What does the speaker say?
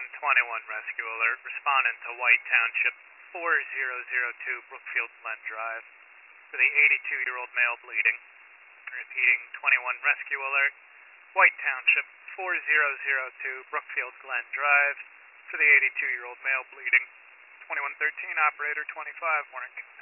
21 rescue alert. Responding to White Township 4002 Brookfield Glen Drive for the 82-year-old male bleeding. Repeating 21 rescue alert. White Township 4002 Brookfield Glen Drive for the 82-year-old male bleeding. 2113 operator 25 warning.